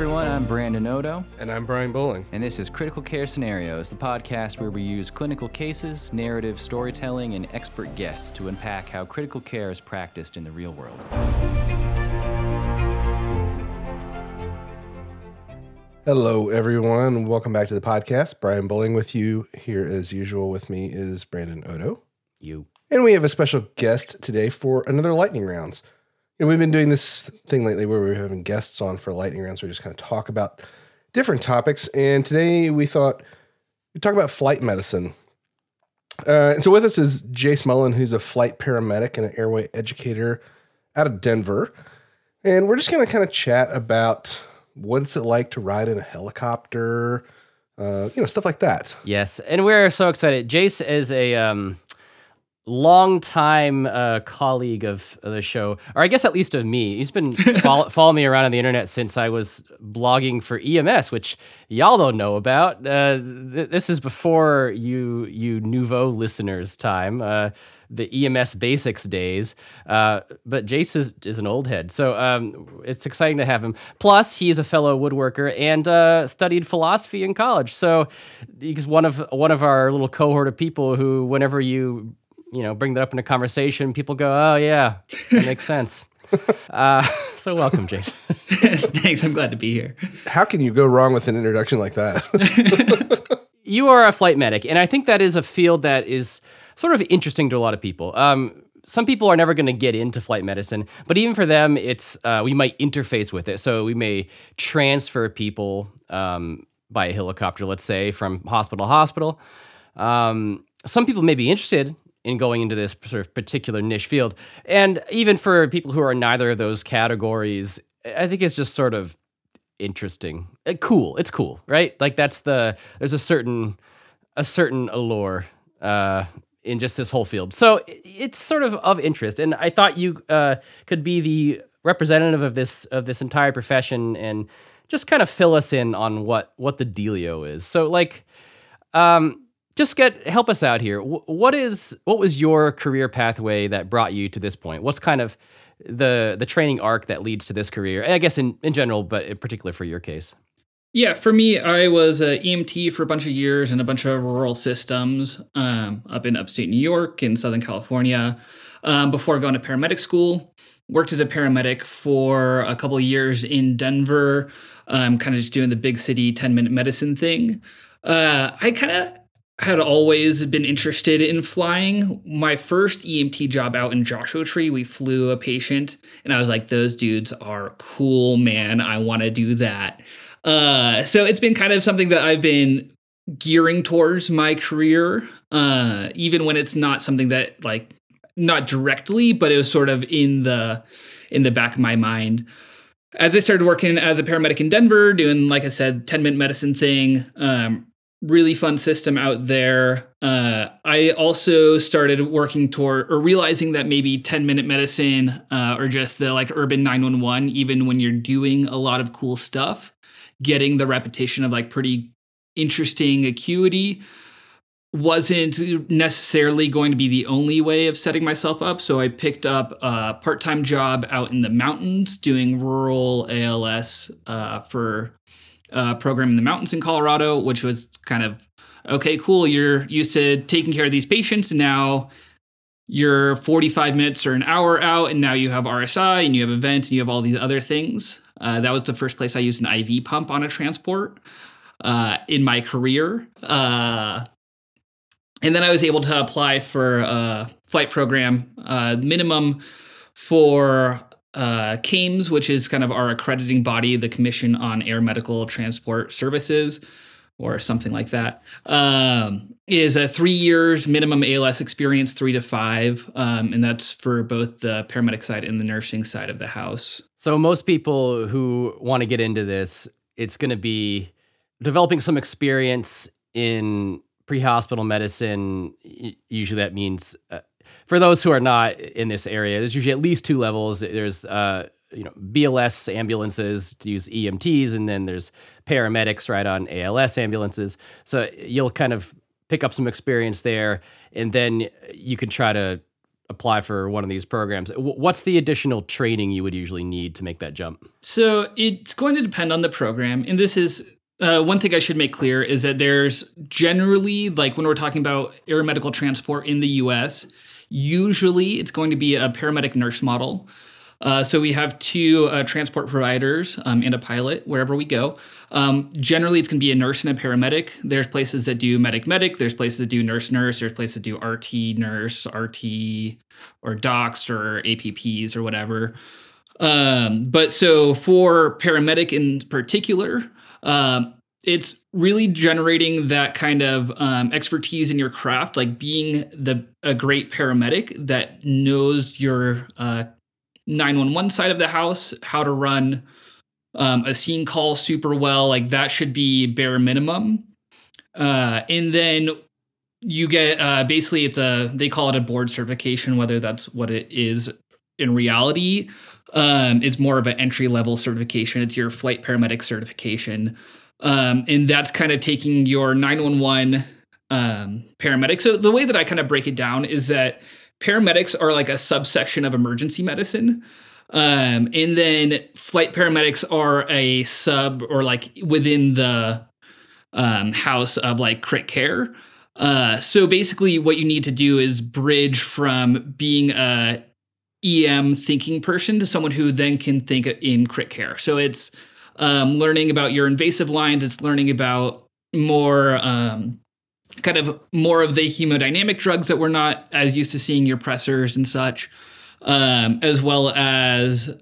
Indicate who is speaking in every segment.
Speaker 1: everyone, I'm Brandon Odo.
Speaker 2: And I'm Brian Bowling.
Speaker 1: And this is Critical Care Scenarios, the podcast where we use clinical cases, narrative storytelling, and expert guests to unpack how critical care is practiced in the real world.
Speaker 2: Hello, everyone. Welcome back to the podcast. Brian Bowling with you. Here, as usual, with me is Brandon Odo.
Speaker 1: You.
Speaker 2: And we have a special guest today for another lightning rounds. And we've been doing this thing lately where we're having guests on for lightning rounds. We just kind of talk about different topics. And today we thought we'd talk about flight medicine. And so with us is Jace Mullen, who's a flight paramedic and an airway educator out of Denver. And we're just going to kind of chat about what's it like to ride in a helicopter, stuff like that.
Speaker 3: Yes, and we're so excited. Jace is a longtime colleague of the show, or I guess at least of me. He's been following me around on the internet since I was blogging for EMS, which y'all don't know about. This is before you nouveau listeners' time, the EMS basics days. But Jace is an old head, so it's exciting to have him. Plus, he's a fellow woodworker and studied philosophy in college. So he's one of our little cohort of people who, whenever you bring that up in a conversation, people go, oh, yeah, that makes sense. So welcome, Jason.
Speaker 4: Thanks. I'm glad to be here.
Speaker 2: How can you go wrong with an introduction like that?
Speaker 3: You are a flight medic, and I think that is a field that is sort of interesting to a lot of people. Some people are never going to get into flight medicine, but even for them, it's we might interface with it. So we may transfer people by a helicopter, let's say, from hospital to hospital. Some people may be interested in going into this sort of particular niche field. And even for people who are neither of those categories, I think it's just sort of interesting. Cool. It's cool, right? Like there's a certain allure in just this whole field. So it's sort of interest. And I thought you could be the representative of this entire profession and just kind of fill us in on what the dealio is. So just help us out here. What was your career pathway that brought you to this point? What's kind of the training arc that leads to this career? And I guess in general, but in particular for your case.
Speaker 4: Yeah, for me, I was an EMT for a bunch of years in a bunch of rural systems up in upstate New York and Southern California before going to paramedic school. Worked as a paramedic for a couple of years in Denver, kind of just doing the big city 10-minute medicine thing. I kind of had always been interested in flying. My first EMT job out in Joshua Tree, we flew a patient, and I was like, those dudes are cool, man. I want to do that. So it's been kind of something that I've been gearing towards my career, even when it's not something that, not directly, but it was sort of in the back of my mind. As I started working as a paramedic in Denver, doing, like I said, 10-minute medicine thing, really fun system out there. I also started working toward or realizing that maybe 10-minute medicine or just the urban 911, even when you're doing a lot of cool stuff, getting the repetition of pretty interesting acuity wasn't necessarily going to be the only way of setting myself up. So I picked up a part-time job out in the mountains doing rural ALS for program in the mountains in Colorado, which was kind of, okay, cool. You're used to taking care of these patients, and now you're 45 minutes or an hour out, and now you have RSI, and you have a vent, and you have all these other things. That was the first place I used an IV pump on a transport in my career. And then I was able to apply for a flight program, minimum for CAMES, which is kind of our accrediting body, the Commission on Air Medical Transport Services, or something like that, is a 3 years minimum ALS experience, 3 to 5. And that's for both the paramedic side and the nursing side of the house.
Speaker 3: So most people who want to get into this, it's going to be developing some experience in pre-hospital medicine. Usually that means for those who are not in this area, there's usually at least 2 levels. There's BLS ambulances to use EMTs, and then there's paramedics right on ALS ambulances. So you'll kind of pick up some experience there, and then you can try to apply for one of these programs, what's the additional training you would usually need to make that jump?
Speaker 4: So it's going to depend on the program. And this is one thing I should make clear is that there's generally, like when we're talking about aeromedical transport in the US, usually it's going to be a paramedic nurse model. So we have two transport providers and a pilot wherever we go. Generally, it's going to be a nurse and a paramedic. There's places that do medic-medic. There's places that do nurse-nurse. There's places that do RT-nurse, RT, or docs, or APPs, or whatever. But so for paramedic in particular, it's really generating that kind of expertise in your craft, like being a great paramedic that knows your 911 side of the house, how to run a scene call super well. Like that should be bare minimum. And then you get basically they call it a board certification, whether that's what it is in reality. It's more of an entry level certification. It's your flight paramedic certification. And that's kind of taking your 911 paramedic. So the way that I kind of break it down is that paramedics are like a subsection of emergency medicine. And then flight paramedics are a sub or like within the house of like crit care. So basically what you need to do is bridge from being a EM thinking person to someone who then can think in crit care. So it's learning about your invasive lines. It's learning about more kind of more of the hemodynamic drugs that we're not as used to seeing, your pressors and such, as well as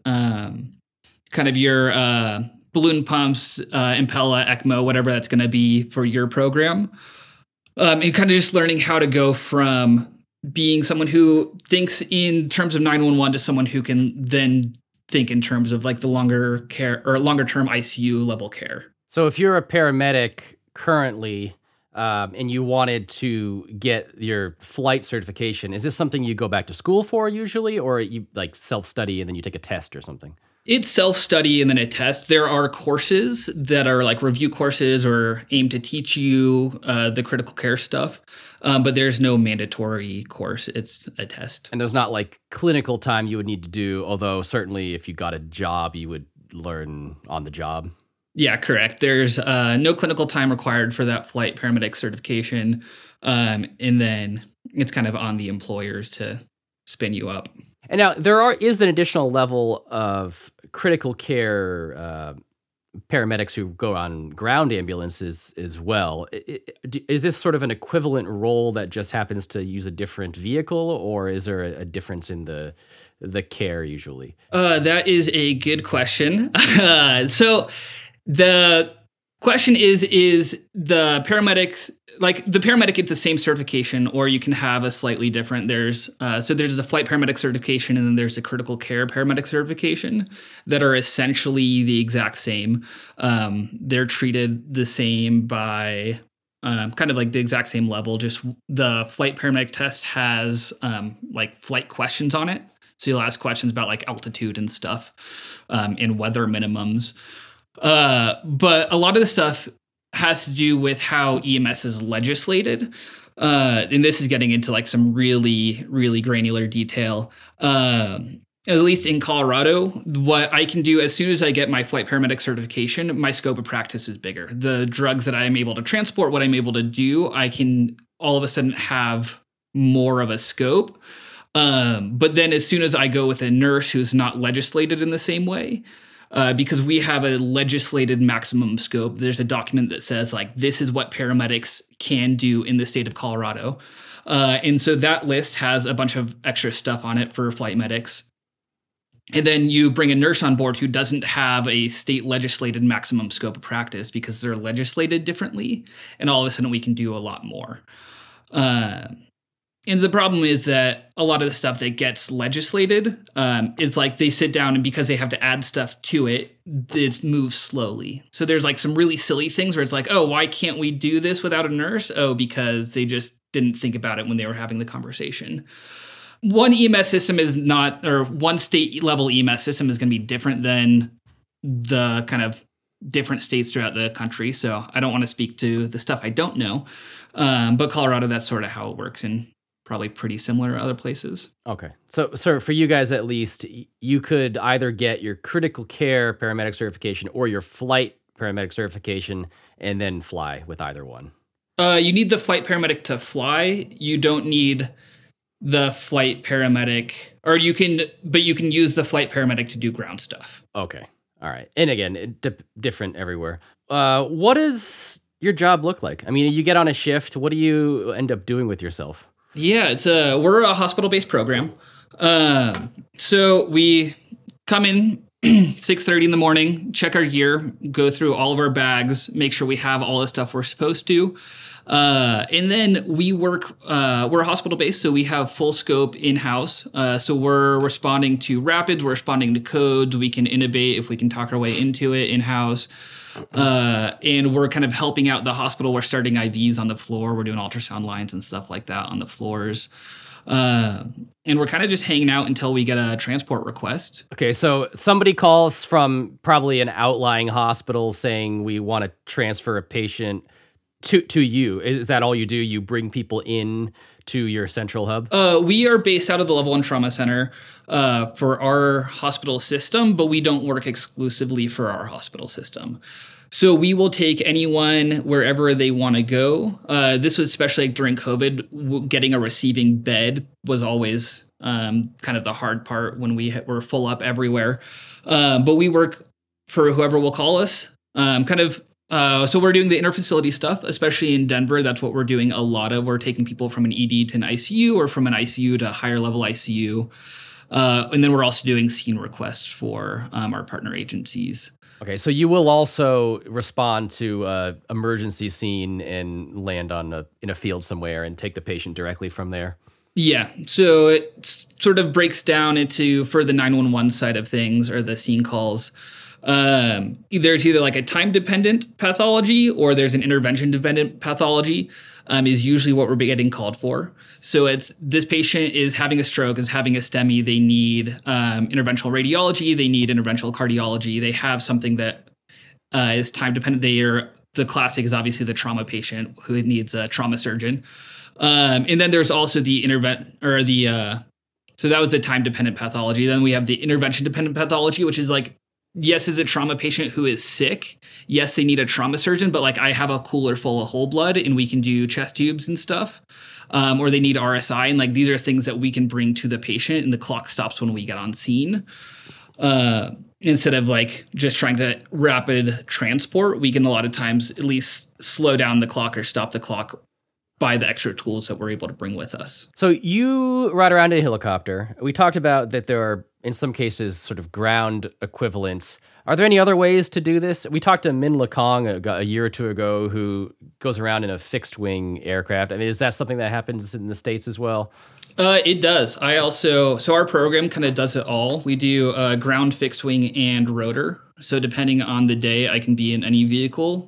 Speaker 4: kind of your balloon pumps, Impella, ECMO, whatever that's going to be for your program. And kind of just learning how to go from being someone who thinks in terms of 911 to someone who can then think in terms of like the longer care or longer term ICU level care.
Speaker 3: So if you're a paramedic currently and you wanted to get your flight certification, is this something you go back to school for usually, or you like self-study and then you take a test or something?
Speaker 4: It's self-study and then a test. There are courses that are like review courses or aimed to teach you the critical care stuff, but there's no mandatory course. It's a test.
Speaker 3: And there's not like clinical time you would need to do, although certainly if you got a job, you would learn on the job.
Speaker 4: Yeah, correct. There's no clinical time required for that flight paramedic certification. And then it's kind of on the employers to spin you up.
Speaker 3: And now is an additional level of critical care paramedics who go on ground ambulances as well. Is this sort of an equivalent role that just happens to use a different vehicle, or is there a difference in the care usually?
Speaker 4: That is a good question. So the question is the paramedics, like the paramedic gets the same certification, or you can have a slightly different. There's a flight paramedic certification, and then there's a critical care paramedic certification that are essentially the exact same. They're treated the same by kind of like the exact same level. Just the flight paramedic test has like flight questions on it. So you'll ask questions about like altitude and stuff and weather minimums. But a lot of the stuff has to do with how EMS is legislated. And this is getting into like some really, really granular detail. At least in Colorado, what I can do as soon as I get my flight paramedic certification, my scope of practice is bigger. The drugs that I'm able to transport, what I'm able to do, I can all of a sudden have more of a scope. But then as soon as I go with a nurse who's not legislated in the same way, because we have a legislated maximum scope. There's a document that says like, this is what paramedics can do in the state of Colorado. And so that list has a bunch of extra stuff on it for flight medics. And then you bring a nurse on board who doesn't have a state legislated maximum scope of practice because they're legislated differently. And all of a sudden we can do a lot more. And the problem is that a lot of the stuff that gets legislated, it's like they sit down and because they have to add stuff to it, it moves slowly. So there's like some really silly things where it's like, oh, why can't we do this without a nurse? Oh, because they just didn't think about it when they were having the conversation. One EMS system is not, or one state level EMS system is going to be different than the kind of different states throughout the country. So I don't want to speak to the stuff I don't know. But Colorado, that's sort of how it works in probably pretty similar to other places.
Speaker 3: Okay. So for you guys at least, you could either get your critical care paramedic certification or your flight paramedic certification and then fly with either one.
Speaker 4: You need the flight paramedic to fly. You don't need the flight paramedic, or you can use the flight paramedic to do ground stuff.
Speaker 3: Okay. All right. And again, different everywhere. What does your job look like? I mean, you get on a shift. What do you end up doing with yourself?
Speaker 4: Yeah, we're a hospital-based program. So we come in 6:30 in the morning, check our gear, go through all of our bags, make sure we have all the stuff we're supposed to. And then we work, we're hospital-based, so we have full scope in-house. So we're responding to rapids, we're responding to codes, we can intubate if we can talk our way into it in-house. And we're kind of helping out the hospital. We're starting IVs on the floor. We're doing ultrasound lines and stuff like that on the floors. And we're kind of just hanging out until we get a transport request.
Speaker 3: Okay, so somebody calls from probably an outlying hospital saying we want to transfer a patient to you. Is that all you do? You bring people in to your central hub?
Speaker 4: We are based out of the Level 1 Trauma Center for our hospital system, but we don't work exclusively for our hospital system. So we will take anyone wherever they want to go. This was especially like during COVID, getting a receiving bed was always kind of the hard part when we were full up everywhere. But we work for whoever will call us. So we're doing the interfacility stuff, especially in Denver. That's what we're doing a lot of. We're taking people from an ED to an ICU or from an ICU to a higher level ICU. And then we're also doing scene requests for our partner agencies.
Speaker 3: Okay, so you will also respond to emergency scene and land in a field somewhere and take the patient directly from there?
Speaker 4: Yeah, so it sort of breaks down into, for the 911 side of things or the scene calls, there's either like a time-dependent pathology or there's an intervention-dependent pathology is usually what we're getting called for. So it's this patient is having a stroke, is having a STEMI, they need interventional radiology, they need interventional cardiology, they have something that is time-dependent. The classic is obviously the trauma patient who needs a trauma surgeon. And then there's also the so that was the time-dependent pathology. Then we have the intervention-dependent pathology, which is like, yes, is a trauma patient who is sick. Yes, they need a trauma surgeon, but like I have a cooler full of whole blood and we can do chest tubes and stuff. Or they need RSI. And like, these are things that we can bring to the patient and the clock stops when we get on scene. Instead of like just trying to rapid transport, we can a lot of times at least slow down the clock or stop the clock by the extra tools that we're able to bring with us.
Speaker 3: So you ride around in a helicopter. We talked about that there are, in some cases, sort of ground equivalents. Are there any other ways to do this? We talked to Min Lakong a year or two ago who goes around in a fixed-wing aircraft. I mean, is that something that happens in the States as well?
Speaker 4: It does. So our program kind of does it all. We do ground, fixed wing, and rotor. So depending on the day, I can be in any vehicle,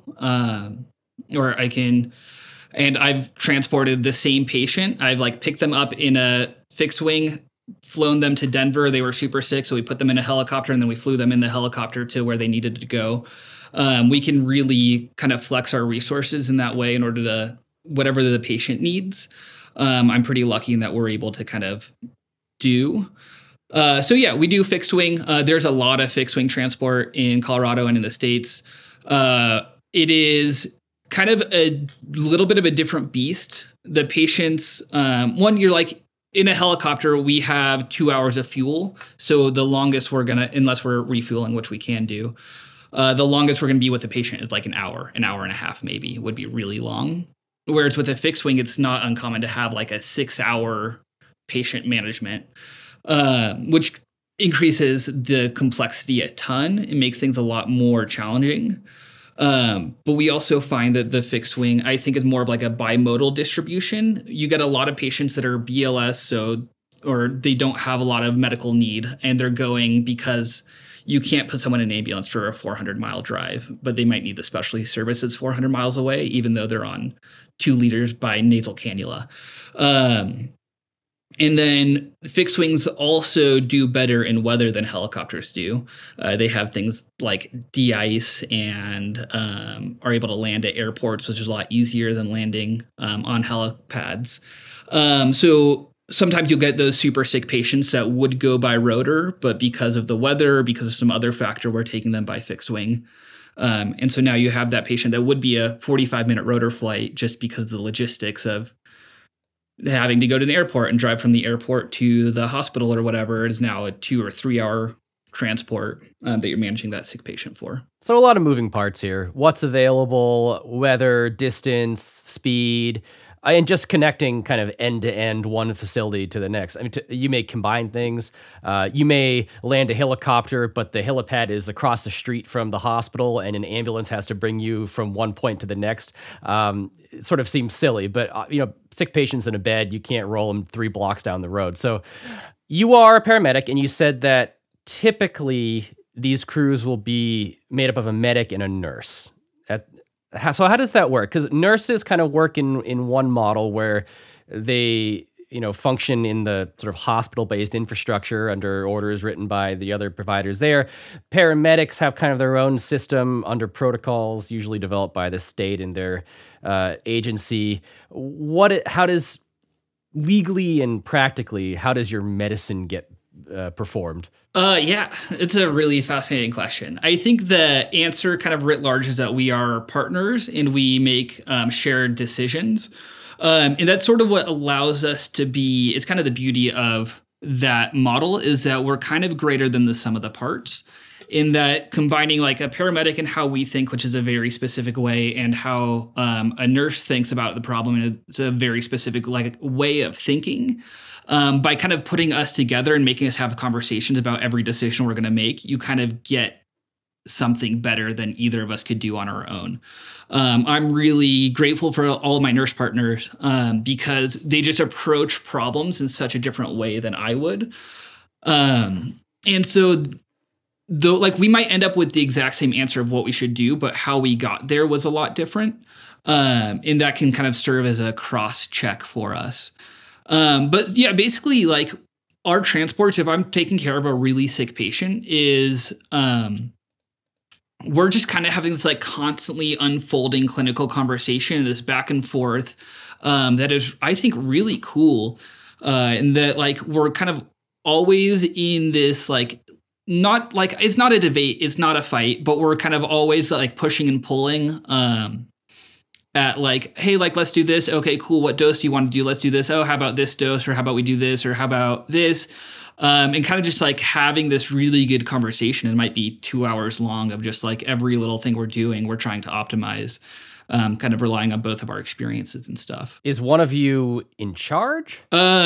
Speaker 4: or I can... And I've transported the same patient. I've like picked them up in a fixed wing, flown them to Denver. They were super sick, so we put them in a helicopter and then we flew them in the helicopter to where they needed to go. We can really kind of flex our resources in that way in order to whatever the patient needs. I'm pretty lucky in that we're able to kind of do. So yeah, we do fixed wing. There's a lot of fixed wing transport in Colorado and in the States. It is kind of a little bit of a different beast. The patients, you're like in a helicopter, we have 2 hours of fuel. So the longest unless we're refueling, which we can do, the longest we're going to be with the patient is like an hour and a half, maybe would be really long. Whereas with a fixed wing, it's not uncommon to have like a 6-hour patient management, which increases the complexity a ton. It makes things a lot more challenging. But we also find that the fixed wing, I think, is more of like a bimodal distribution. You get a lot of patients that are BLS, or they don't have a lot of medical need, and they're going because you can't put someone in an ambulance for a 400-mile drive, but they might need the specialty services 400 miles away, even though they're on 2 liters by nasal cannula. And then fixed wings also do better in weather than helicopters do. They have things like de-ice and are able to land at airports, which is a lot easier than landing on helipads. So sometimes you'll get those super sick patients that would go by rotor, but because of the weather, because of some other factor, we're taking them by fixed wing. And so now you have that patient that would be a 45-minute rotor flight just because of the logistics of having to go to an airport and drive from the airport to the hospital or whatever. It is now a 2 or 3 hour transport that you're managing that sick patient for.
Speaker 3: So a lot of moving parts here. What's available, weather, distance, speed, and just connecting kind of end to end, one facility to the next. I mean, you may combine things. You may land a helicopter, but the helipad is across the street from the hospital, and an ambulance has to bring you from one point to the next. It sort of seems silly, but sick patients in a bed, you can't roll them 3 blocks down the road. So you are a paramedic, and you said that typically these crews will be made up of a medic and a nurse. So how does that work? Because nurses kind of work in one model where they, function in the sort of hospital-based infrastructure under orders written by the other providers there. Paramedics have kind of their own system under protocols, usually developed by the state and their agency. How does legally and practically, how does your medicine get performed?
Speaker 4: Yeah, it's a really fascinating question. I think the answer kind of writ large is that we are partners and we make shared decisions. And that's sort of what allows us to be, it's kind of the beauty of that model is that we're kind of greater than the sum of the parts, in that combining like a paramedic and how we think, which is a very specific way, and how a nurse thinks about the problem, it's a very specific way of thinking. By kind of putting us together and making us have conversations about every decision we're going to make, you kind of get something better than either of us could do on our own. I'm really grateful for all of my nurse partners because they just approach problems in such a different way than I would. And so though, we might end up with the exact same answer of what we should do, but how we got there was a lot different. And that can kind of serve as a cross check for us. But yeah, basically our transports, if I'm taking care of a really sick patient, is we're just kind of having this constantly unfolding clinical conversation, this back and forth that is, I think, really cool. And that we're kind of always in this not it's not a debate, it's not a fight, but we're kind of always pushing and pulling at hey, let's do this. Okay, cool. What dose do you want to do? Let's do this. Oh, how about this dose? Or how about we do this? Or how about this? And kind of just having this really good conversation. It might be 2 hours long of just every little thing we're doing, we're trying to optimize, kind of relying on both of our experiences and stuff.
Speaker 3: Is one of you in charge?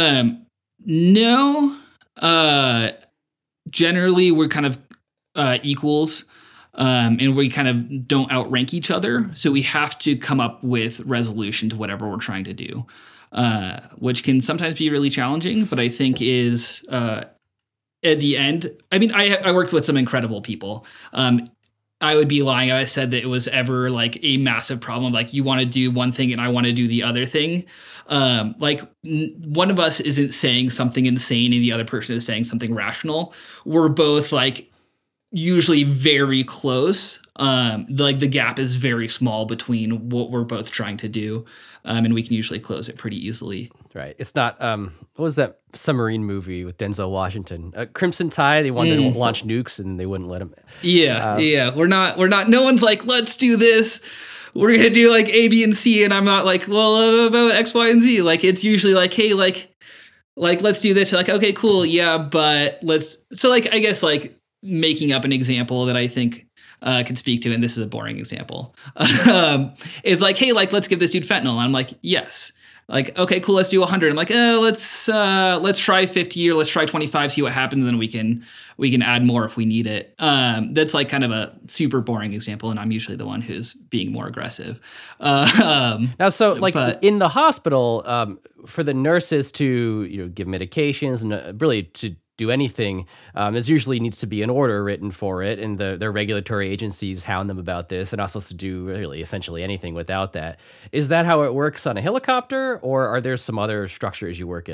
Speaker 4: No. Generally, we're kind of equals. And we kind of don't outrank each other. So we have to come up with resolution to whatever we're trying to do, which can sometimes be really challenging, but I think is at the end. I mean, I worked with some incredible people. I would be lying if I said that it was ever a massive problem. You want to do one thing and I want to do the other thing. One of us isn't saying something insane and the other person is saying something rational. We're both usually very close. The gap is very small between what we're both trying to do. And we can usually close it pretty easily.
Speaker 3: Right. It's not, what was that submarine movie with Denzel Washington? Crimson Tide, they wanted to launch nukes and they wouldn't let him.
Speaker 4: Yeah. We're not, no one's let's do this. We're going to do A, B, and C. And I'm not well, about X, Y, and Z. It's usually hey, let's do this. Okay, cool. Yeah. But I guess making up an example that I think can speak to, and this is a boring example, is hey, let's give this dude fentanyl. And I'm yes. Okay, cool, let's do 100. I'm let's try 50 or let's try 25, see what happens, and then we can add more if we need it. That's kind of a super boring example, and I'm usually the one who's being more aggressive.
Speaker 3: Now, so in the hospital, for the nurses to give medications and really to do anything, there's usually needs to be an order written for it, and their regulatory agencies hound them about this. They're not supposed to do really essentially anything without that. Is that how it works on a helicopter, or are there some other structures you work in?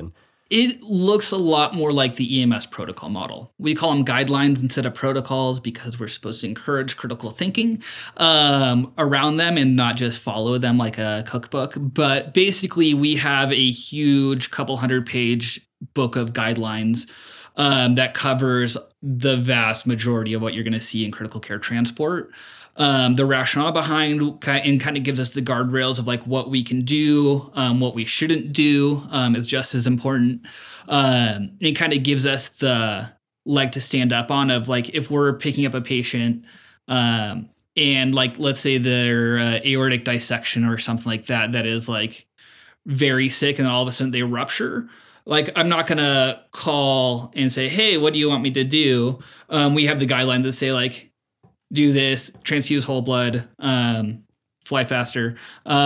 Speaker 4: It looks a lot more like the EMS protocol model. We call them guidelines instead of protocols because we're supposed to encourage critical thinking around them and not just follow them like a cookbook. But basically, we have a huge couple 100-page book of guidelines that covers the vast majority of what you're going to see in critical care transport. The rationale behind and kind of gives us the guardrails of like what we can do, what we shouldn't do is just as important. It kind of gives us the leg to stand up on of like if we're picking up a patient and like let's say their aortic dissection or something like that is like very sick and then all of a sudden they rupture. Like, I'm not going to call and say, hey, what do you want me to do? We have the guidelines that say, like, do this, transfuse whole blood, fly faster.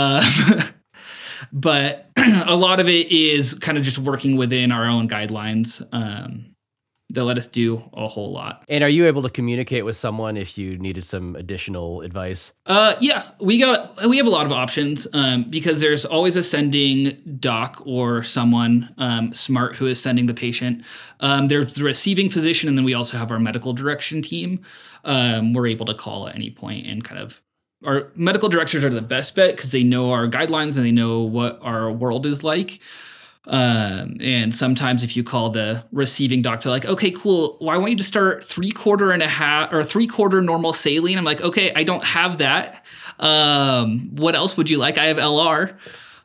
Speaker 4: But a lot of it is kind of just working within our own guidelines that let us do a whole lot.
Speaker 3: And are you able to communicate with someone if you needed some additional advice?
Speaker 4: Yeah, we have a lot of options because there's always a sending doc or someone smart who is sending the patient. There's the receiving physician, and then we also have our medical direction team. We're able to call at any point and kind of our medical directors are the best bet because they know our guidelines and they know what our world is like. And sometimes if you call the receiving doctor, like, okay, cool. Well, I want you to start 3/4 normal saline. I'm like, okay, I don't have that. What else would you like? I have LR.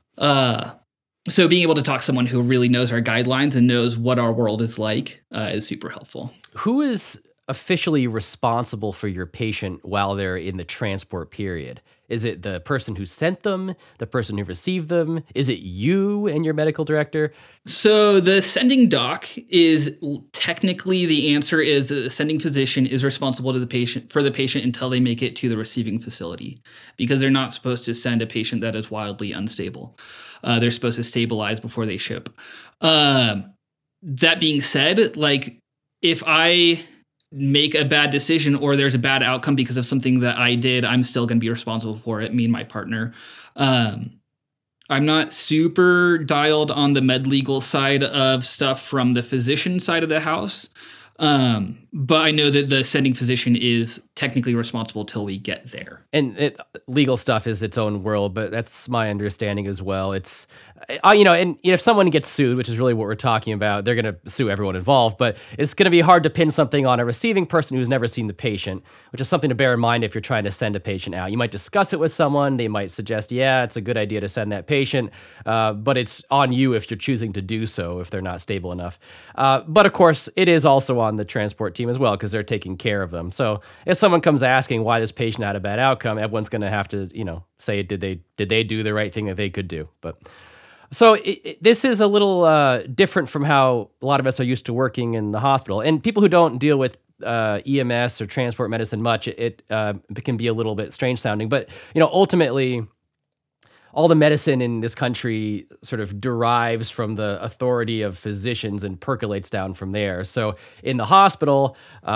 Speaker 4: So being able to talk to someone who really knows our guidelines and knows what our world is like is super helpful.
Speaker 3: Who is officially responsible for your patient while they're in the transport period? Is it the person who sent them, the person who received them? Is it you and your medical director?
Speaker 4: So the sending doc is technically the answer is that the sending physician is responsible to the patient until they make it to the receiving facility because they're not supposed to send a patient that is wildly unstable. They're supposed to stabilize before they ship. That being said, like if I make a bad decision or there's a bad outcome because of something that I did, I'm still going to be responsible for it, me and my partner. I'm not super dialed on the med legal side of stuff from the physician side of the house. But I know that the sending physician is technically responsible till we get there.
Speaker 3: And legal stuff is its own world, but that's my understanding as well. It's, and if someone gets sued, which is really what we're talking about, they're going to sue everyone involved, but it's going to be hard to pin something on a receiving person who's never seen the patient, which is something to bear in mind if you're trying to send a patient out. You might discuss it with someone. They might suggest, yeah, it's a good idea to send that patient, but it's on you if you're choosing to do so if they're not stable enough. But of course, it is also on the transport team as well because they're taking care of them. So if someone comes asking why this patient had a bad outcome, everyone's going to have to, say, did they do the right thing that they could do? But so this is a little different from how a lot of us are used to working in the hospital. And people who don't deal with EMS or transport medicine much, it can be a little bit strange sounding. But, ultimately, all the medicine in this country sort of derives from the authority of physicians and percolates down from there. So in the hospital,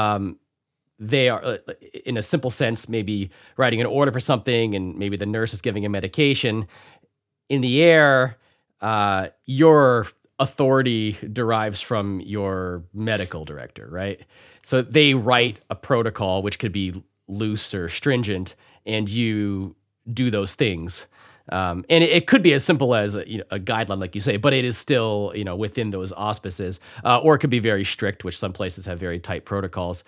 Speaker 3: they are, in a simple sense, maybe writing an order for something and maybe the nurse is giving a medication. In the air, your authority derives from your medical director, right? So they write a protocol, which could be loose or stringent, and you do those things. And it could be as simple as a guideline, like you say, but it is still, within those auspices, or it could be very strict, which some places have very tight protocols.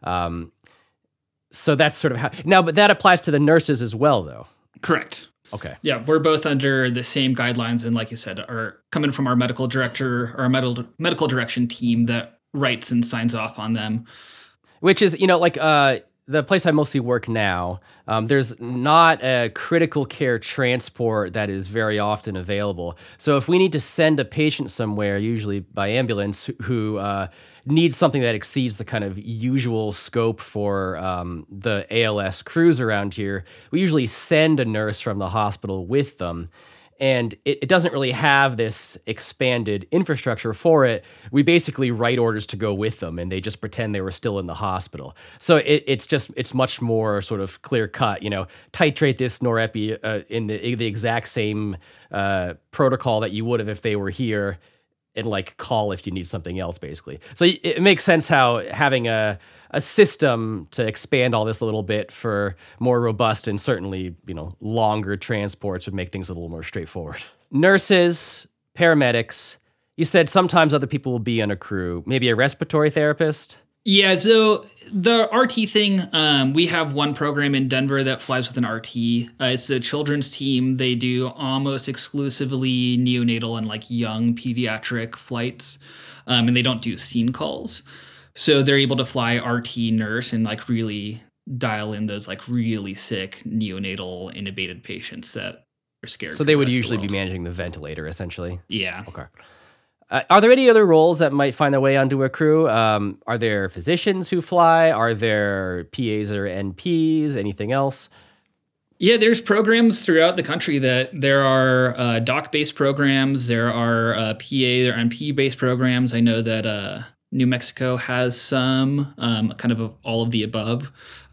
Speaker 3: So that's sort of how now, but that applies to the nurses as well, though.
Speaker 4: Correct.
Speaker 3: Okay.
Speaker 4: Yeah, we're both under the same guidelines, and like you said, are coming from our medical director or our medical direction team that writes and signs off on them.
Speaker 3: Which is, the place I mostly work now, there's not a critical care transport that is very often available. So if we need to send a patient somewhere, usually by ambulance, who needs something that exceeds the kind of usual scope for the ALS crews around here, we usually send a nurse from the hospital with them. And it doesn't really have this expanded infrastructure for it. We basically write orders to go with them, and they just pretend they were still in the hospital. So it's much more sort of clear cut. Titrate this norepi in the exact same protocol that you would have if they were here. and like call if you need something else, basically. So it makes sense how having a system to expand all this a little bit for more robust and certainly, longer transports would make things a little more straightforward. Nurses, paramedics, you said sometimes other people will be on a crew, maybe a respiratory therapist.
Speaker 4: Yeah, so the RT thing, we have one program in Denver that flies with an RT. It's the children's team. They do almost exclusively neonatal and like young pediatric flights, and they don't do scene calls. So they're able to fly RT nurse and like really dial in those like really sick neonatal intubated patients that are scared.
Speaker 3: So they would usually be managing the ventilator, essentially.
Speaker 4: Yeah.
Speaker 3: Okay. Are there any other roles that might find their way onto a crew? Are there physicians who fly? Are there PAs or NPs? Anything else?
Speaker 4: Yeah, there's programs throughout the country that there are doc-based programs. There are PA or NP-based programs. I know that New Mexico has some, kind of all of the above.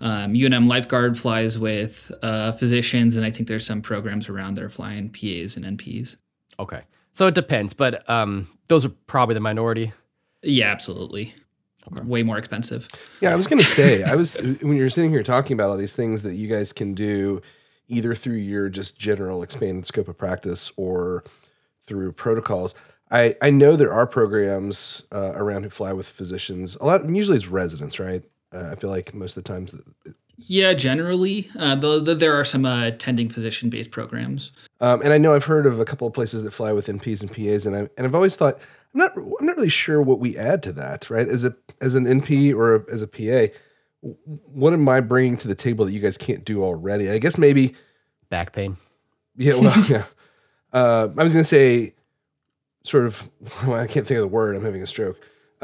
Speaker 4: UNM Lifeguard flies with physicians, and I think there's some programs around there flying PAs and NPs.
Speaker 3: Okay. So it depends, but those are probably the minority.
Speaker 4: Yeah, absolutely. Okay. Way more expensive.
Speaker 2: Yeah, I was going to say, when you're sitting here talking about all these things that you guys can do either through your just general expanded scope of practice or through protocols, I know there are programs around who fly with physicians. Usually it's residents, right? I feel like most of the times.
Speaker 4: Yeah, generally, though there are some attending physician-based programs.
Speaker 2: And I know I've heard of a couple of places that fly with NPs and PAs, and I've always thought I'm not really sure what we add to that, right? As an NP or as a PA, what am I bringing to the table that you guys can't do already? I guess maybe
Speaker 3: back pain.
Speaker 2: Yeah, well, yeah. I was going to say, sort of. Well, I can't think of the word. I'm having a stroke.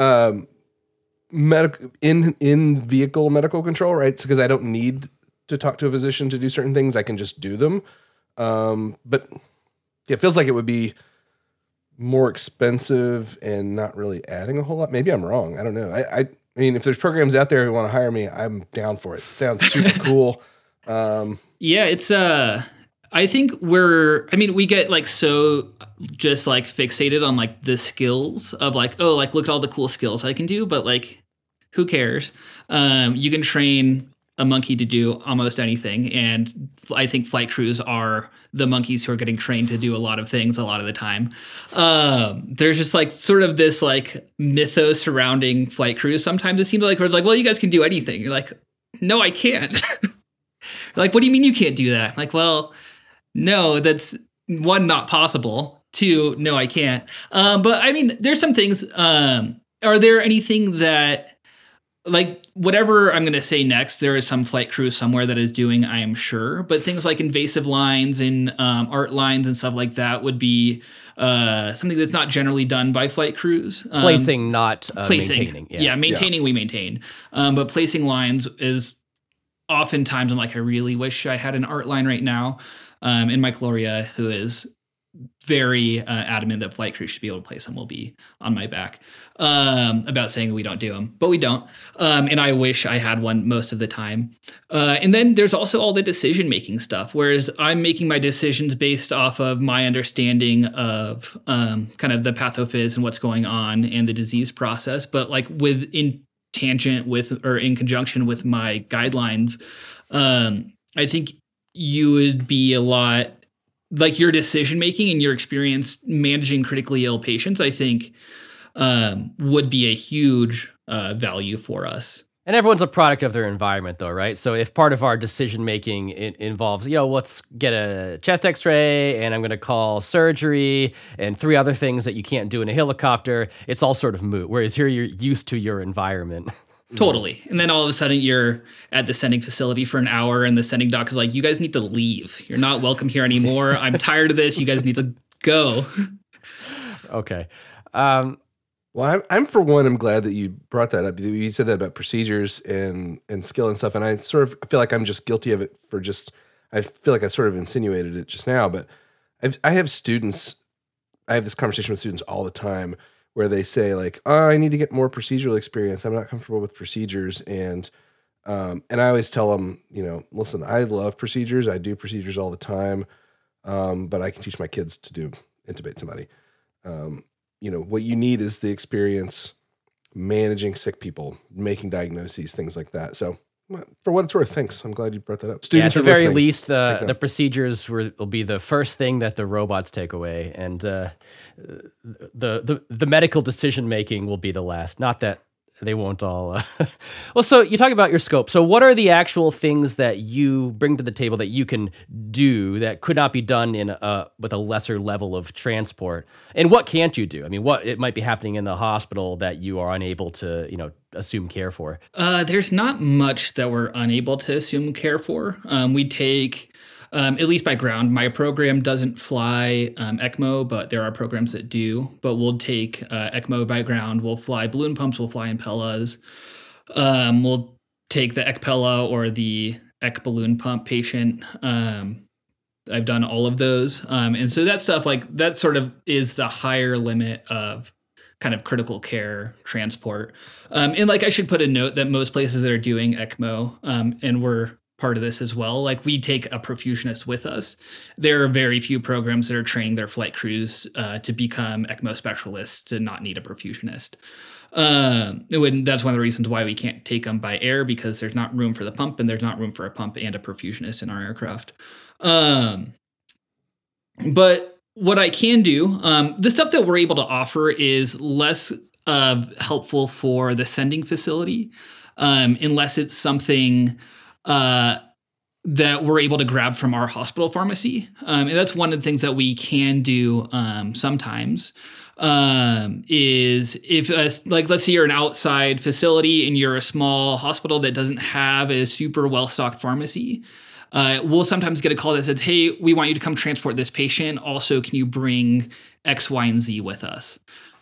Speaker 2: In vehicle medical control, right? Because I don't need to talk to a physician to do certain things. I can just do them. But it feels like it would be more expensive and not really adding a whole lot. Maybe I'm wrong. I don't know. I mean, if there's programs out there who want to hire me, I'm down for it. It sounds super cool.
Speaker 4: Yeah, it's I think we get like so just like fixated on like the skills of like, oh, like look at all the cool skills I can do, but like who cares? You can train a monkey to do almost anything, and I think flight crews are the monkeys who are getting trained to do a lot of things a lot of the time. There's just like sort of this like mythos surrounding flight crews. Sometimes it seems like it's like, well, you guys can do anything. You're like, no, I can't. Like, what do you mean you can't do that? Like, well, no, that's one, not possible. Two, no, I can't. But I mean, there's some things. Are there anything that, like, whatever I'm going to say next, there is some flight crew somewhere that is doing, I am sure. But things like invasive lines and art lines and stuff like that would be something that's not generally done by flight crews.
Speaker 3: Placing, not maintaining.
Speaker 4: Yeah, maintaining, we maintain. But placing lines is oftentimes I'm like, I really wish I had an art line right now. And Mike Loria, who is very adamant that flight crews should be able to place them, will be on my back about saying we don't do them, but we don't. And I wish I had one most of the time. And then there's also all the decision-making stuff, whereas I'm making my decisions based off of my understanding of kind of the pathophys and what's going on and the disease process, but like in conjunction with my guidelines, I think you would be a lot like your decision making and your experience managing critically ill patients, I think, would be a huge value for us.
Speaker 3: And everyone's a product of their environment, though, right? So if part of our decision making involves, let's get a chest X-ray, and I'm going to call surgery, and 3 other things that you can't do in a helicopter, it's all sort of moot. Whereas here, you're used to your environment.
Speaker 4: Totally. And then all of a sudden you're at the sending facility for an hour and the sending doc is like, you guys need to leave. You're not welcome here anymore. I'm tired of this. You guys need to go.
Speaker 3: Okay.
Speaker 2: Well, I'm for one, I'm glad that you brought that up. You said that about procedures and skill and stuff. And I sort of feel like I'm just guilty of it I feel like I sort of insinuated it just now, but I have this conversation with students all the time where they say like, oh, I need to get more procedural experience. I'm not comfortable with procedures. And I always tell them, listen, I love procedures. I do procedures all the time. But I can teach my kids to intubate somebody. what you need is the experience managing sick people, making diagnoses, things like that. So for what it's worth, thanks. I'm glad you brought that up.
Speaker 3: At the very
Speaker 2: listening.
Speaker 3: least, the procedures will be the first thing that the robots take away, and the medical decision making will be the last. Not that they won't all. Well, so you talk about your scope. So what are the actual things that you bring to the table that you can do that could not be done with a lesser level of transport? And what can't you do? I mean, what it might be happening in the hospital that you are unable to, assume care for?
Speaker 4: There's not much that we're unable to assume care for. We take, at least by ground, my program doesn't fly ECMO, but there are programs that do. But we'll take ECMO by ground. We'll fly balloon pumps. We'll fly Impellas. We'll take the ECPella or the EC balloon pump patient. I've done all of those. And so that stuff, that sort of is the higher limit of kind of critical care transport. And I should put a note that most places that are doing ECMO, and we're part of this as well, we take a perfusionist with us. There are very few programs that are training their flight crews to become ECMO specialists to not need a perfusionist. That's one of the reasons why we can't take them by air, because there's not room for the pump, and there's not room for a pump and a perfusionist in our aircraft. But what I can do, the stuff that we're able to offer is less helpful for the sending facility, unless it's something that we're able to grab from our hospital pharmacy. And that's one of the things that we can do sometimes. Is if let's say you're an outside facility and you're a small hospital that doesn't have a super well-stocked pharmacy, we'll sometimes get a call that says, hey, we want you to come transport this patient. Also, can you bring X, Y, and Z with us?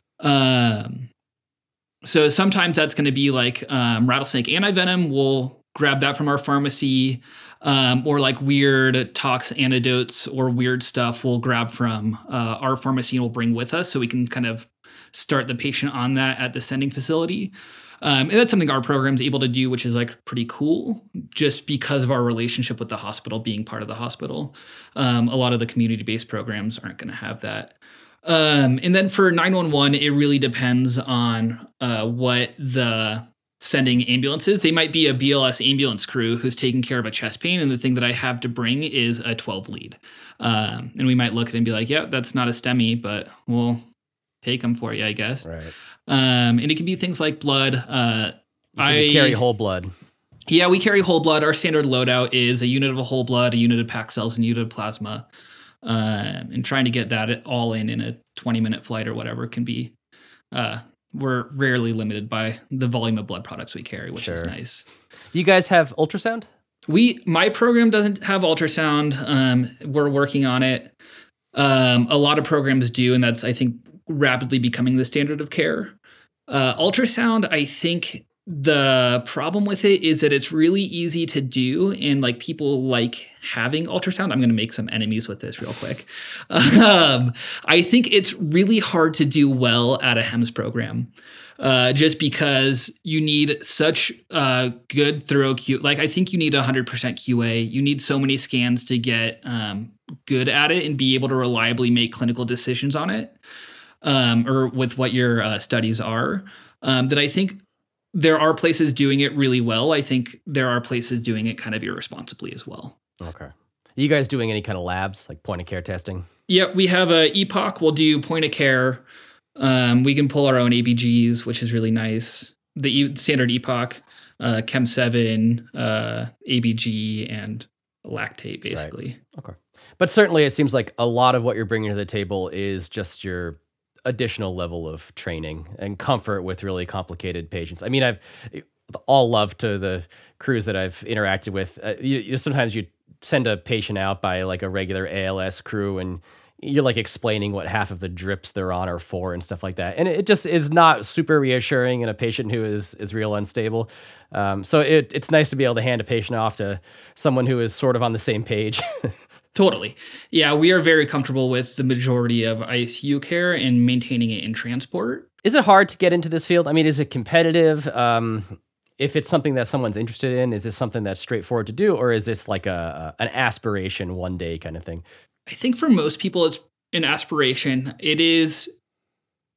Speaker 4: So sometimes that's going to be rattlesnake antivenom. We'll grab that from our pharmacy, or weird tox antidotes or weird stuff we'll grab from our pharmacy and we'll bring with us so we can kind of start the patient on that at the sending facility. And that's something our program's able to do, which is pretty cool, just because of our relationship with the hospital being part of the hospital. A lot of the community-based programs aren't going to have that. And then for 911, it really depends on what the sending ambulances. They might be a BLS ambulance crew who's taking care of a chest pain, and the thing that I have to bring is a 12 lead. And we might look at it and be like, yeah, that's not a STEMI, but we'll take them for you, I guess.
Speaker 3: Right.
Speaker 4: And it can be things like blood.
Speaker 3: You carry whole blood.
Speaker 4: Yeah, we carry whole blood. Our standard loadout is a unit of a whole blood, a unit of packed cells, and a unit of plasma. And trying to get that all in a 20-minute flight or whatever can be, we're rarely limited by the volume of blood products we carry, which is nice.
Speaker 3: You guys have ultrasound?
Speaker 4: My program doesn't have ultrasound. We're working on it. A lot of programs do, and that's, I think, rapidly becoming the standard of care. Ultrasound, I think the problem with it is that it's really easy to do, and people like having ultrasound. I'm going to make some enemies with this real quick. I think it's really hard to do well at a HEMS program, just because you need such good thorough Q. I think you need 100% QA. You need so many scans to get good at it and be able to reliably make clinical decisions on it, or with what your studies are. That I think there are places doing it really well. I think there are places doing it kind of irresponsibly as well.
Speaker 3: Okay. Are you guys doing any kind of labs, like point of care testing?
Speaker 4: Yeah, we have a EPOC. We'll do point of care. We can pull our own ABGs, which is really nice. The standard EPOC, Chem7, ABG, and lactate, basically.
Speaker 3: Right. Okay. But certainly it seems like a lot of what you're bringing to the table is just your additional level of training and comfort with really complicated patients. I mean, I've all love to the crews that I've interacted with. Sometimes you send a patient out by a regular ALS crew, and you're explaining what half of the drips they're on are for and stuff like that. And it just is not super reassuring in a patient who is real unstable. So it's nice to be able to hand a patient off to someone who is sort of on the same page.
Speaker 4: Totally. Yeah, we are very comfortable with the majority of ICU care and maintaining it in transport.
Speaker 3: Is it hard to get into this field? I mean, is it competitive? If it's something that someone's interested in, is this something that's straightforward to do, or is this an aspiration one day kind of thing?
Speaker 4: I think for most people, it's an aspiration. It is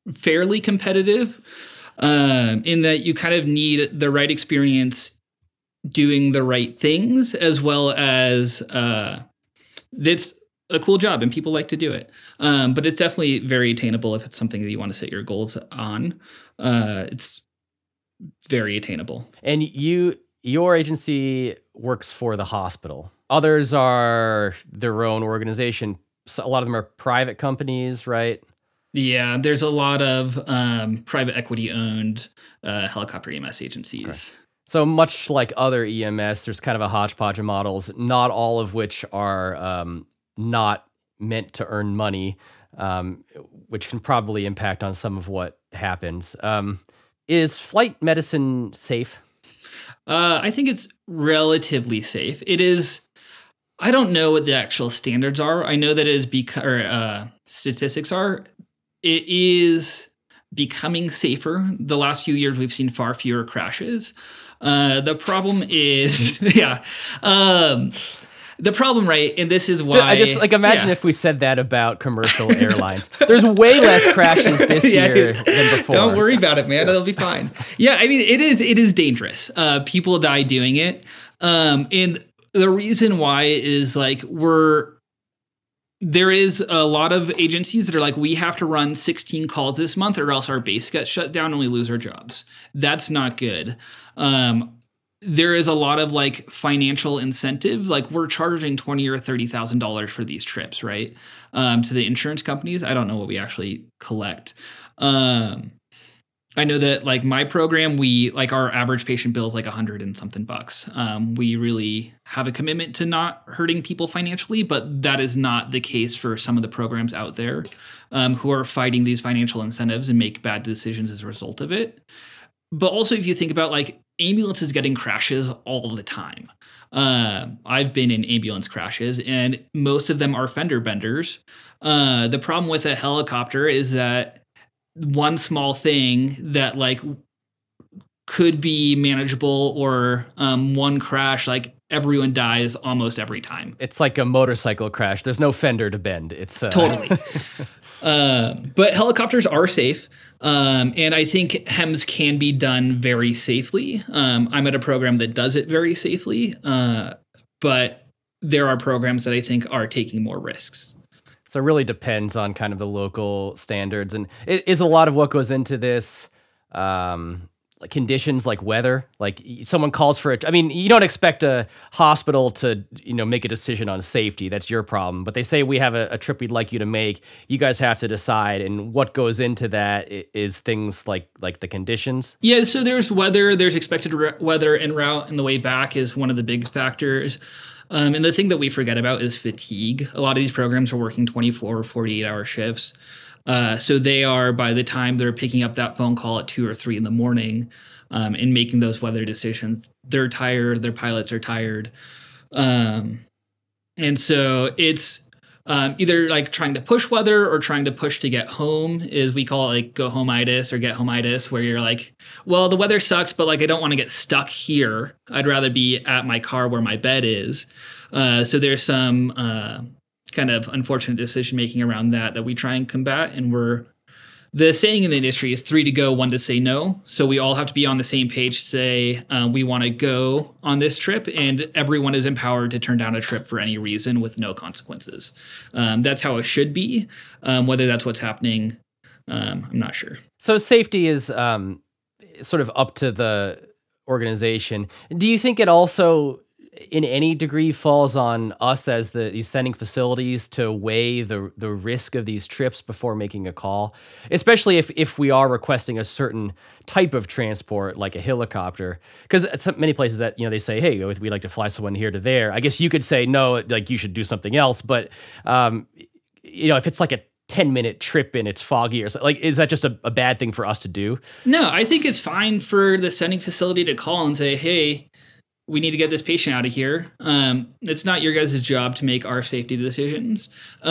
Speaker 4: fairly competitive, in that you kind of need the right experience doing the right things, as well as it's a cool job and people like to do it. But it's definitely very attainable if it's something that you want to set your goals on. It's very attainable.
Speaker 3: And your agency works for the hospital. Others are their own organization. So a lot of them are private companies, right?
Speaker 4: Yeah, there's a lot of private equity owned helicopter EMS agencies.
Speaker 3: Okay. So much like other EMS, there's kind of a hodgepodge of models, not all of which are not meant to earn money, which can probably impact on some of what happens. Is flight medicine safe?
Speaker 4: I think it's relatively safe. It is. I don't know what the actual standards are. I know that it is because statistics are. It is becoming safer. The last few years, we've seen far fewer crashes. The problem is, yeah. The problem, right? And this is why
Speaker 3: I just imagine if we said that about commercial airlines. There's way less crashes this year than before.
Speaker 4: Don't worry about it, man. It'll be fine. Yeah, I mean, it is dangerous. People die doing it. And the reason why is there is a lot of agencies that are like, we have to run 16 calls this month or else our base gets shut down and we lose our jobs. That's not good. There is a lot of financial incentive. We're charging $20,000 or $30,000 for these trips, right? To the insurance companies. I don't know what we actually collect. I know that my program, we our average patient bill is $100 and something bucks. We really have a commitment to not hurting people financially, but that is not the case for some of the programs out there who are fighting these financial incentives and make bad decisions as a result of it. But also, if you think about ambulances getting crashes all the time. I've been in ambulance crashes, and most of them are fender benders. The problem with a helicopter is that one small thing that could be manageable, or one crash, everyone dies almost every time.
Speaker 3: It's like a motorcycle crash. There's no fender to bend. It's
Speaker 4: totally. But helicopters are safe. And I think HEMS can be done very safely. I'm at a program that does it very safely. But there are programs that I think are taking more risks.
Speaker 3: So it really depends on kind of the local standards. And is a lot of what goes into this conditions like weather? Someone calls for it. I mean, you don't expect a hospital to, make a decision on safety. That's your problem. But they say, we have a trip we'd like you to make. You guys have to decide. And what goes into that is things like the conditions.
Speaker 4: Yeah, so there's weather, there's expected weather en route, and the way back is one of the big factors. And the thing that we forget about is fatigue. A lot of these programs are working 24 or 48-hour shifts. So they are, by the time they're picking up that phone call at 2 or 3 in the morning and making those weather decisions, they're tired, their pilots are tired. And so it's either trying to push weather or trying to push to get home, is we call it go home-itis or get home-itis, where you're well, the weather sucks, but I don't want to get stuck here. I'd rather be at my car where my bed is. So there's some kind of unfortunate decision-making around that we try and combat. And the saying in the industry is 3 to go, 1 to say no. So we all have to be on the same page, say we want to go on this trip, and everyone is empowered to turn down a trip for any reason with no consequences. That's how it should be. Whether that's what's happening, I'm not sure.
Speaker 3: So safety is sort of up to the organization. Do you think it also, in any degree, falls on us as these sending facilities to weigh the risk of these trips before making a call, especially if we are requesting a certain type of transport, like a helicopter? Because at many places that they say, hey, we'd like to fly someone here to there. I guess you could say no, you should do something else. But if it's a 10-minute trip and it's foggy or something, is that just a bad thing for us to do?
Speaker 4: No, I think it's fine for the sending facility to call and say, hey, we need to get this patient out of here. It's not your guys' job to make our safety decisions.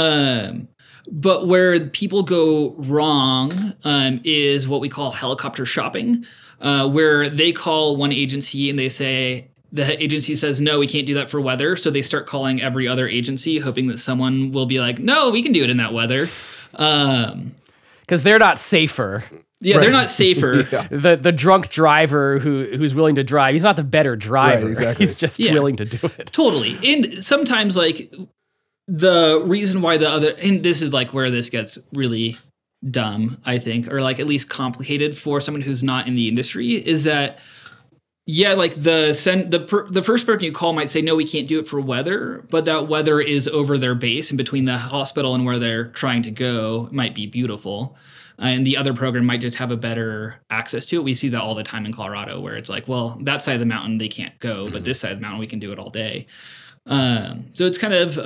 Speaker 4: But where people go wrong is what we call helicopter shopping, where they call one agency and the agency says, no, we can't do that for weather. So they start calling every other agency, hoping that someone will be like, no, we can do it in that weather.
Speaker 3: because they're not safer.
Speaker 4: Yeah, they're not safer.
Speaker 3: The drunk driver who's willing to drive, he's not the better driver.
Speaker 2: Right, exactly.
Speaker 3: He's just willing to do it.
Speaker 4: Totally. And sometimes like the reason why and this is like where this gets really dumb, I think, or like at least complicated for someone who's not in the industry, is that like the first person you call might say, no, we can't do it for weather, but that weather is over their base, and between the hospital and where they're trying to go might be beautiful. And the other program might just have a better access to it. We see that all the time in Colorado, where it's like, well, that side of the mountain they can't go, but this side of the mountain we can do it all day. So it's kind of,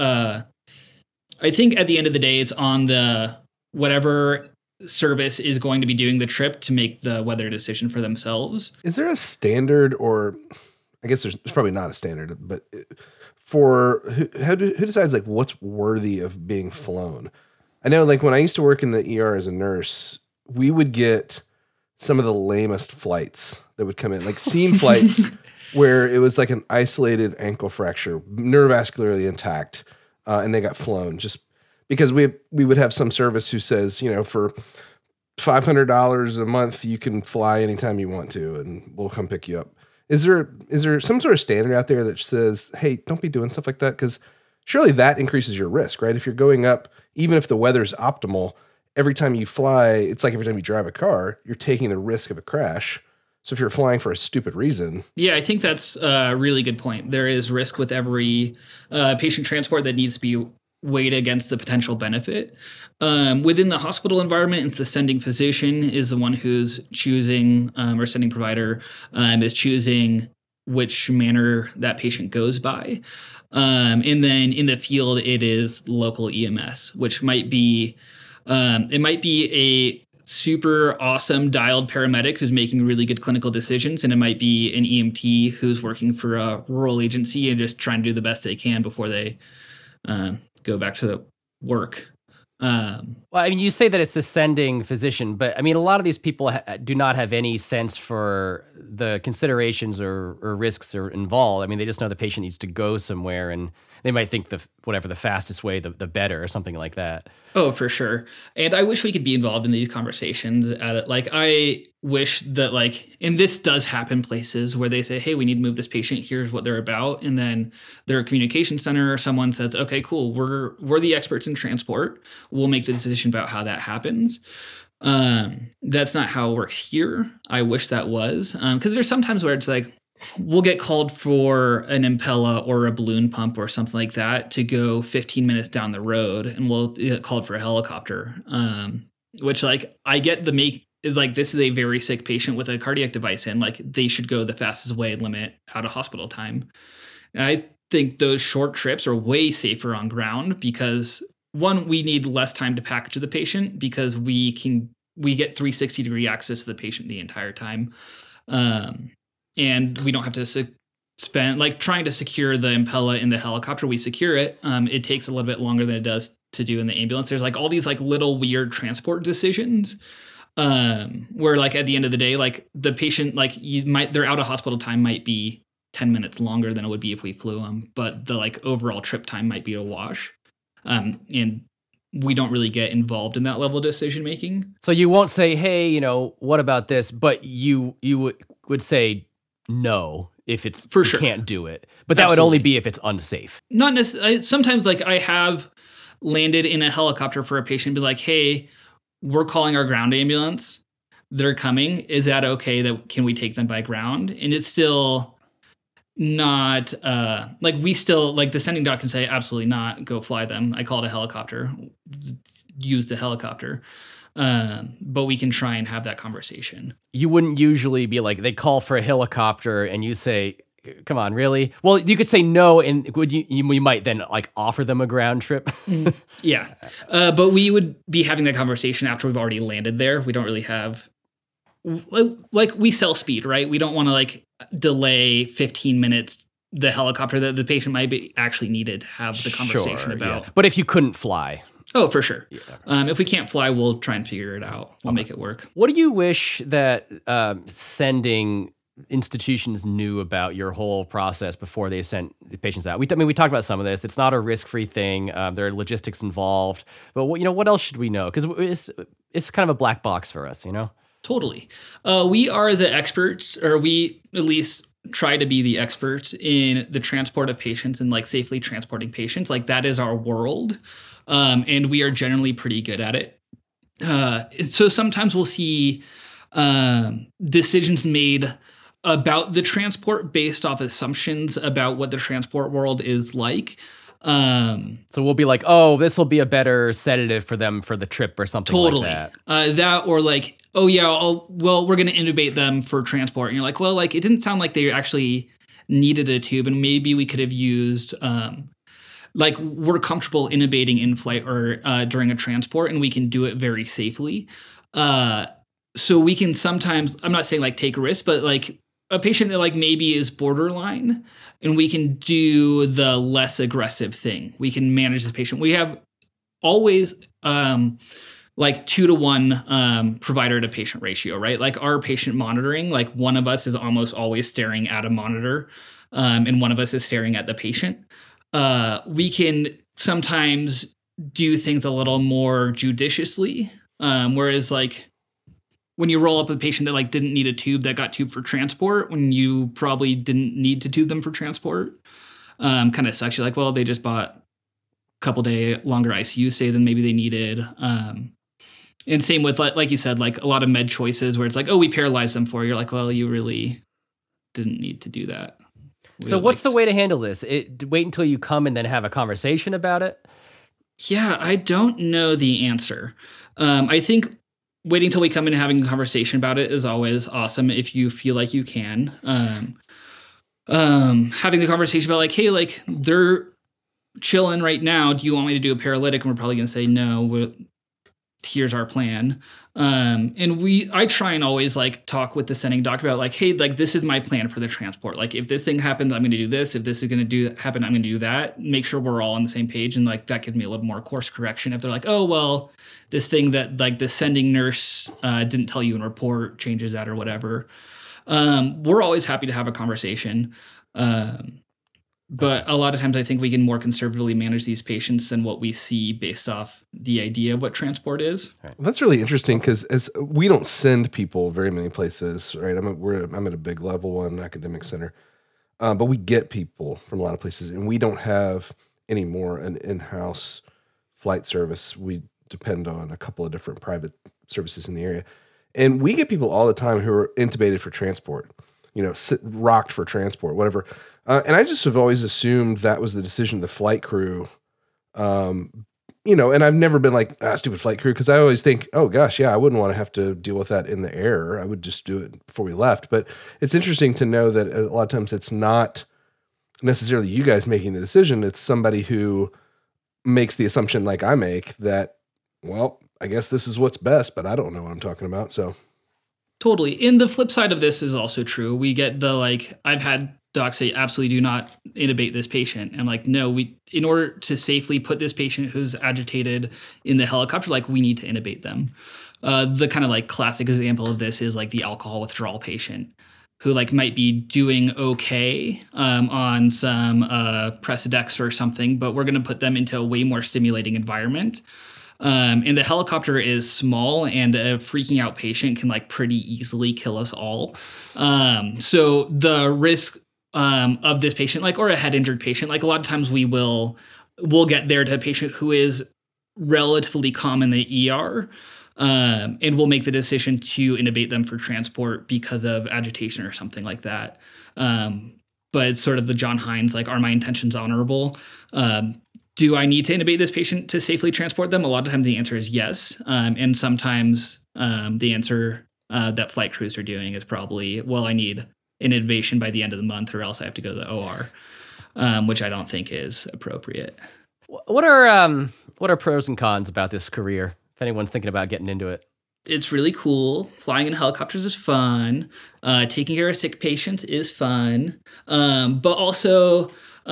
Speaker 4: I think at the end of the day, it's on the whatever service is going to be doing the trip to make the weather decision for themselves.
Speaker 2: Is there a standard, or I guess there's probably not a standard, but for who decides like what's worthy of being flown? I know, like when I used to work in the ER as a nurse, we would get some of the lamest flights that would come in, like seam flights where it was like an isolated ankle fracture, neurovascularly intact, and they got flown just because we would have some service who says, for $500 a month, you can fly anytime you want to, and we'll come pick you up. Is there some sort of standard out there that says, hey, don't be doing stuff like that? Because surely that increases your risk, right? If you're going up, even if the weather's optimal, every time you fly, it's like every time you drive a car, you're taking the risk of a crash. So if you're flying for a stupid reason.
Speaker 4: Yeah, I think that's a really good point. There is risk with every patient transport that needs to be weighed against the potential benefit. Within the hospital environment, it's the sending physician is the one who's choosing, or sending provider is choosing which manner that patient goes by. And then in the field, it is local EMS, which might be, it might be a super awesome dialed paramedic who's making really good clinical decisions. And it might be an EMT who's working for a rural agency and just trying to do the best they can before they go back to the work.
Speaker 3: Well, I mean, you say that it's the sending physician, but I mean, a lot of these people do not have any sense for the considerations or risks are involved. I mean, they just know the patient needs to go somewhere, and they might think whatever the fastest way, the better, or something like that.
Speaker 4: Oh, for sure. And I wish we could be involved in these conversations at it. Like, I wish that, like, and this does happen places where they say, hey, we need to move this patient. Here's what they're about. And then their communication center or someone says, okay, cool. We're the experts in transport. We'll make the decision about how that happens. That's not how it works here. I wish that was, because there's sometimes where it's like, we'll get called for an Impella or a balloon pump or something like that to go 15 minutes down the road, and we'll get called for a helicopter. Which, like, I get like, this is a very sick patient with a cardiac device in, like, they should go the fastest way and limit out of hospital time. And I think those short trips are way safer on ground because, one, we need less time to package the patient because we get 360-degree access to the patient the entire time. And we don't have to spend, like, trying to secure the Impella in the helicopter. We secure it. It takes a little bit longer than it does to do in the ambulance. There's, like, all these, like, little weird transport decisions where, like, at the end of the day, like, the patient, like, their out of hospital time might be 10 minutes longer than it would be if we flew them, but the, like, overall trip time might be a wash. And we don't really get involved in that level of decision making.
Speaker 3: So you won't say, hey, what about this? But you would say no if it's
Speaker 4: for sure.
Speaker 3: You can't do it. But that would only be if it's unsafe.
Speaker 4: Not necessarily. Sometimes, like, I have landed in a helicopter for a patient and be like, hey, we're calling our ground ambulance. They're coming. Is that okay? Can we take them by ground? And it's still not like, we still, like, the sending doc can say absolutely not, go fly them. I called a helicopter, use the helicopter. But we can try and have that conversation.
Speaker 3: You wouldn't usually be like, they call for a helicopter and you say, come on, really? Well, you could say no, and you might then, like, offer them a ground trip.
Speaker 4: Yeah. But we would be having that conversation after we've already landed there. We don't really have, like, we sell speed, right? We don't want to, like, delay 15 minutes the helicopter that the patient might be actually needed to have the conversation about.
Speaker 3: Yeah. But if you couldn't fly.
Speaker 4: Oh, for sure. Yeah. If we can't fly, we'll try and figure it out. We'll make it work.
Speaker 3: What do you wish that sending institutions knew about your whole process before they sent the patients out? We talked about some of this. It's not a risk-free thing. There are logistics involved. But what else should we know? Because it's kind of a black box for us, you know?
Speaker 4: Totally. We are the experts, or we at least try to be the experts in the transport of patients and like safely transporting patients. Like that is our world. And we are generally pretty good at it. So sometimes we'll see decisions made about the transport based off assumptions about what the transport world is like.
Speaker 3: So we'll be like, oh, this will be a better sedative for them for the trip or something
Speaker 4: Totally.
Speaker 3: like that.
Speaker 4: That or like, oh yeah, well, we're going to intubate them for transport. And you're like, well, like it didn't sound like they actually needed a tube, and maybe we could have used, like we're comfortable intubating in flight or during a transport, and we can do it very safely. So we can sometimes, I'm not saying like take a risk, but like a patient that like maybe is borderline, and we can do the less aggressive thing. We can manage this patient. We have always like 2-to-1 provider to patient ratio, right? Like our patient monitoring, like one of us is almost always staring at a monitor, and one of us is staring at the patient. We can sometimes do things a little more judiciously, whereas like when you roll up a patient that like didn't need a tube that got tubed for transport, when you probably didn't need to tube them for transport, kind of sucks. You're like, well, they just bought a couple day longer ICU stay than maybe they needed. And same with like you said, like a lot of med choices where it's like, oh, we paralyzed them for you. You're like, well, you really didn't need to do that.
Speaker 3: So what's the way to handle this? Wait until you come and then have a conversation about it?
Speaker 4: Yeah, I don't know the answer. I think waiting until we come in and having a conversation about it is always awesome if you feel like you can. Having the conversation about like, hey, like they're chilling right now. Do you want me to do a paralytic? And we're probably going to say, no, here's our plan. And I try and always like talk with the sending doc about like, hey, like this is my plan for the transport. Like if this thing happens, I'm going to do this. If this is going to happen, I'm going to do that. Make sure we're all on the same page. And like, that gives me a little more course correction. If they're like, oh, well, this thing that like the sending nurse didn't tell you in report changes that or whatever. We're always happy to have a conversation. But a lot of times I think we can more conservatively manage these patients than what we see based off the idea of what transport is.
Speaker 2: Well, that's really interesting because as we don't send people very many places, right? I'm at a big level 1 academic center, but we get people from a lot of places, and we don't have anymore an in-house flight service. We depend on a couple of different private services in the area, and we get people all the time who are intubated for transport. Rocked for transport, whatever. And I just have always assumed that was the decision of the flight crew. And I've never been like, stupid flight crew, because I always think, oh gosh, yeah, I wouldn't want to have to deal with that in the air. I would just do it before we left. But it's interesting to know that a lot of times it's not necessarily you guys making the decision. It's somebody who makes the assumption like I make that, well, I guess this is what's best, but I don't know what I'm talking about. So.
Speaker 4: Totally. And the flip side of this is also true. We get the like, I've had docs say, absolutely do not intubate this patient. And I'm like, no, in order to safely put this patient who's agitated in the helicopter, like we need to intubate them. The kind of like classic example of this is like the alcohol withdrawal patient who like might be doing okay on some Precedex or something, but we're going to put them into a way more stimulating environment. And the helicopter is small, and a freaking out patient can like pretty easily kill us all. So the risk of this patient, like, or a head injured patient, like a lot of times we'll get there to a patient who is relatively calm in the ER, and we'll make the decision to intubate them for transport because of agitation or something like that. But it's sort of the John Hines, like, are my intentions honorable? Do I need to intubate this patient to safely transport them? A lot of times the answer is yes. And sometimes the answer that flight crews are doing is probably, well, I need an intubation by the end of the month or else I have to go to the OR, which I don't think is appropriate.
Speaker 3: What are pros and cons about this career, if anyone's thinking about getting into it?
Speaker 4: It's really cool. Flying in helicopters is fun. Taking care of sick patients is fun. But also,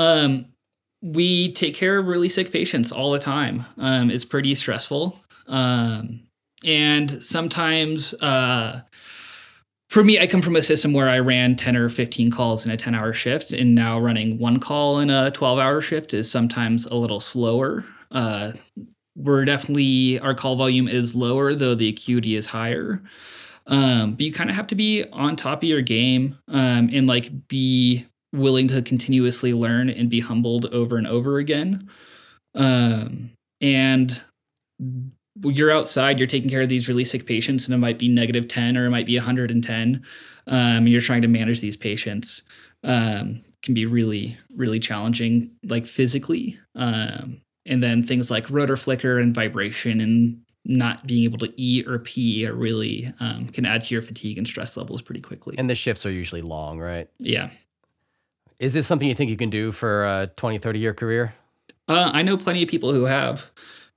Speaker 4: we take care of really sick patients all the time. It's pretty stressful. And sometimes, for me, I come from a system where I ran 10 or 15 calls in a 10-hour shift, and now running one call in a 12-hour shift is sometimes a little slower our call volume is lower, though the acuity is higher. But you kind of have to be on top of your game, and like be willing to continuously learn and be humbled over and over again. And you're outside, you're taking care of these really sick patients, and it might be -10 or it might be 110. You're trying to manage these patients. Can be really, really challenging, like physically. And then things like rotor flicker and vibration and not being able to eat or pee are really can add to your fatigue and stress levels pretty quickly.
Speaker 3: And the shifts are usually long, right?
Speaker 4: Yeah.
Speaker 3: Is this something you think you can do for a 20, 30-year career?
Speaker 4: I know plenty of people who have.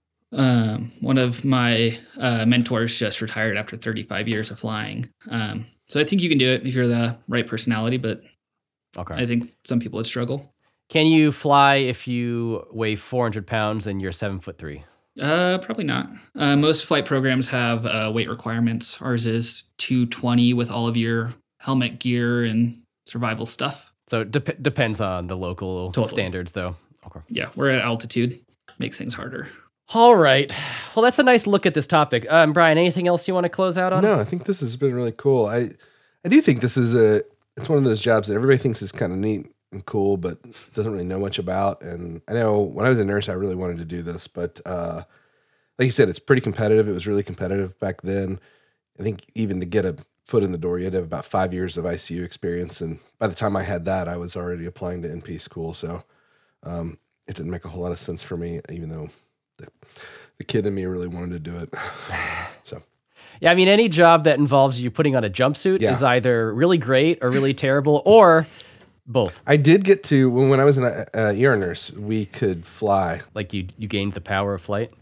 Speaker 4: One of my mentors just retired after 35 years of flying. So I think you can do it if you're the right personality, but
Speaker 3: Okay.
Speaker 4: I think some people would struggle.
Speaker 3: Can you fly if you weigh 400 pounds and you're 7'3"?
Speaker 4: Probably not. Most flight programs have weight requirements. Ours is 220 with all of your helmet gear and survival stuff.
Speaker 3: So it depends on the local
Speaker 4: Totally.
Speaker 3: standards, though. Okay.
Speaker 4: Yeah, we're at altitude. Makes things harder.
Speaker 3: All right. Well, that's a nice look at this topic. Brian, anything else you want to close out on?
Speaker 2: No, I think this has been really cool. I do think this is it's one of those jobs that everybody thinks is kind of neat and cool, but doesn't really know much about. And I know when I was a nurse, I really wanted to do this, but like you said, it's pretty competitive. It was really competitive back then. I think even to get a foot in the door, you had to have about 5 years of ICU experience. And by the time I had that, I was already applying to NP school. So it didn't make a whole lot of sense for me, even though the kid in me really wanted to do it. So.
Speaker 3: Yeah, I mean, any job that involves you putting on a jumpsuit is either really great or really terrible, or both.
Speaker 2: I did get to, when I was an ER nurse, we could fly.
Speaker 3: Like you gained the power of flight.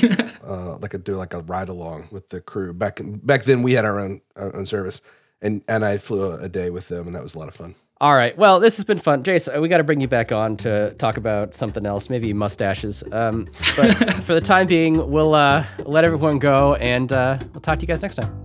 Speaker 2: Do a ride along with the crew. Back then, we had our own service, and I flew a day with them, and that was a lot of fun.
Speaker 3: All right. Well, this has been fun. Jace, we got to bring you back on to talk about something else, maybe mustaches. But for the time being, we'll let everyone go, and we'll talk to you guys next time.